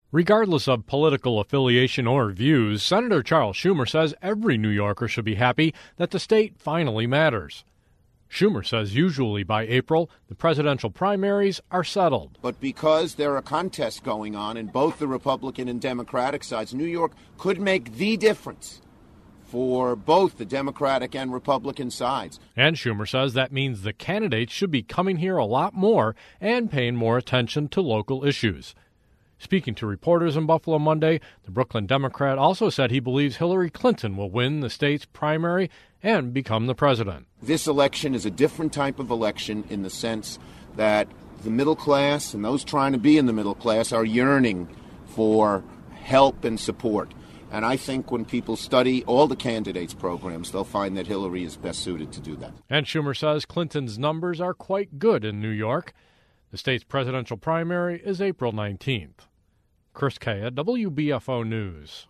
Regardless of political affiliation or views, Senator Charles Schumer says every New Yorker should be happy that the state finally matters. Schumer says usually by April, the presidential primaries are settled. But because there are contests going on in both the Republican and Democratic sides, New York could make the difference for both the Democratic and Republican sides. And Schumer says that means the candidates should be coming here a lot more and paying more attention to local issues. Speaking to reporters in Buffalo Monday, the Brooklyn Democrat also said he believes Hillary Clinton will win the state's primary and become the president. This election is a different type of election in the sense that the middle class and those trying to be in the middle class are yearning for help and support. And I think when people study all the candidates' programs, they'll find that Hillary is best suited to do that. And Schumer says Clinton's numbers are quite good in New York. The state's presidential primary is April 19th. Chris Kaya, WBFO News.